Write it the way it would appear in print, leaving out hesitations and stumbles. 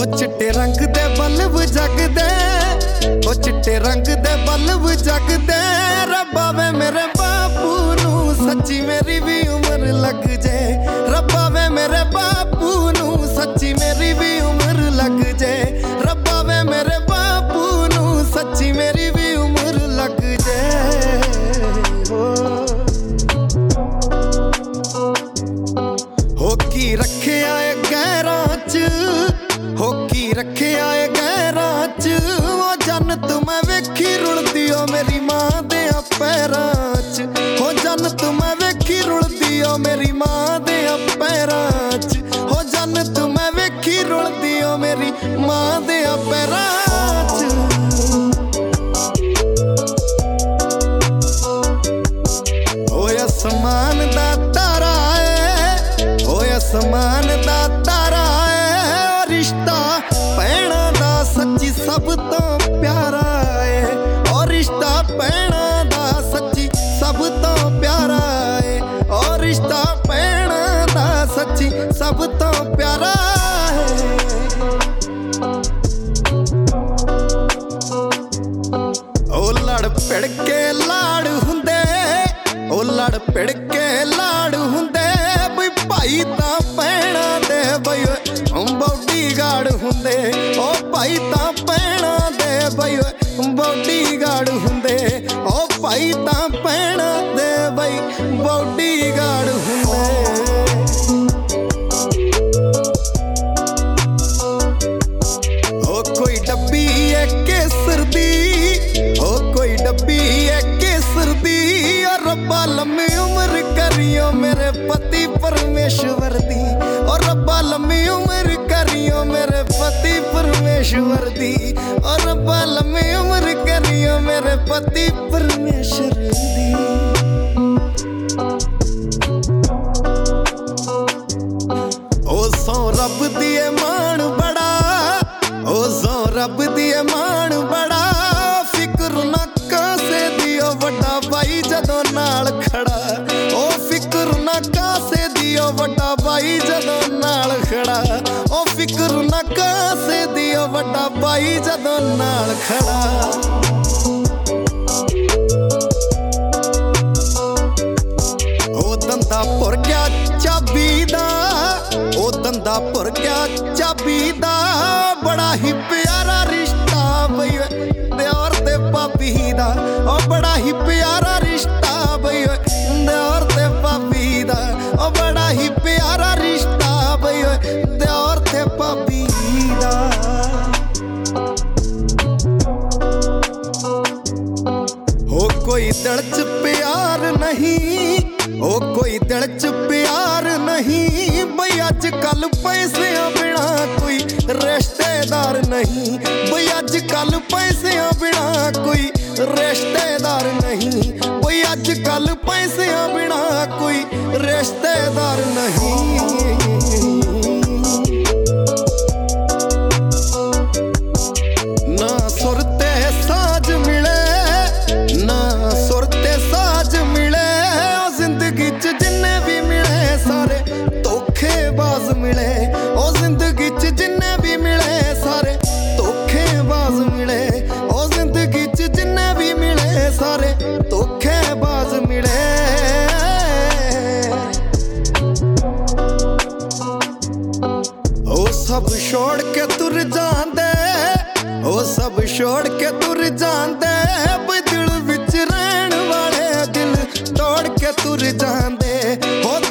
चिट्टे रंग दे बल्ब जगदे, ओ चिट्टे रंग दे बल्ब जगदे। रब्बा वे मेरे बापू नू सच्ची मेरी भी उम्र लग जाए। रब्बा वे मेरे बापू नू सच्ची मेरी भी उम्र लग जाए। रब्बा वे मेरे बापू नू सच्ची मेरी भी उम्र लग जाए। हो की रखे आए गैरां च, हो की रखे आए गैरां च। ओ जन्नत मैं वेखी रुलदी ओ मेरी मां दे पैरां च। हो जन्नत मैं वेखी रुलदी ओ मेरी मां दे पैरां च। हो जन्नत मैं वेखी रुलदी ओ मेरी मां दे पैरां च। ओ आसमान दा तारा है, ओ आसमान दा तारा है। रिश्ता भैणां दा सच्ची सब तो प्यारा है। ओ रिश्ता भैणां दा सच्ची सब तो प्यारा है। ओ रिश्ता भैणां दा सच्ची सब तो प्यारा है। ओ लड़ भिड़ के लाड़ हुंदे, ओ लड़ भिड़ के लाड़ हुंदे। बई भाई तां भैणां दे बई बॉडीगार्ड हुंदे। ओ भाई तां भैणां दे बई बॉडीगार्ड हुंदे। ओ भाई तां भैणां दे बई बॉडीगार्ड हुंदे। ओ कोई डब्बी है केसर दी, ओ कोई डब्बी है केसर दी। और रब्बा लम्मी उम्र करियो मेरे पति परमेश्वर दी। और रब्बा लम्मी उम्र करियो मेरे पति परमेश्वर दी। और रब्बा लम्मी उम्र करियो मेरे पति परमेश्वर दी। ओ सौ रब दिए मान बड़ा, ओ सौ रब दिए मान बड़ा। फिक्र ना कासे दियो वड्डा भाई जदों नाल खड़ा। ओ फिक्र ना कासे दियो वड्डा भाई जदों नाल खड़ा। ओ फिक्र ना कासे दियो वड्डा भाई जदों नाल खड़ा। ओ दंदा भुर गया चाबी दा, ओ दंदा भुर गया चाबी दा। बड़ा ही प्यारा रिश्ता बई दियोर ते भाभी दा। ओ बड़ा ही प्यारा रिश्ता बई दियोर ते भाभी दा। ओ बड़ा ही प्यारा रिश्ता बई दियोर ते भाभी दा। हो कोई दिल च प्यार नहीं, ओ कोई दिल च प्यार नहीं। बई अज कल पैसियां बिना कोई रिश्तेदार नहीं। बई अज कल पैसियां बिना कोई रिश्तेदार नहीं। बई अज कल पैसियां बिना कोई रिश्तेदार नहीं। ना सुरते साज मिले, ना सुरते साज मिले। जिंदगी च जिन्ने भी मिले सारे धोखेबाज मिले। ओ जिंदगी च जिन्ने भी मिले सारे धोखेबाज मिले। ओ जिंदगी च जिन्ने भी मिले सारे धोखेबाज मिले। ओ सब छोड़ के तुर जांदे, ओ सब छोड़ के तुर जांदे। बई दिल विच रहन वाले दिल तोड़ के तुर जांदे। हो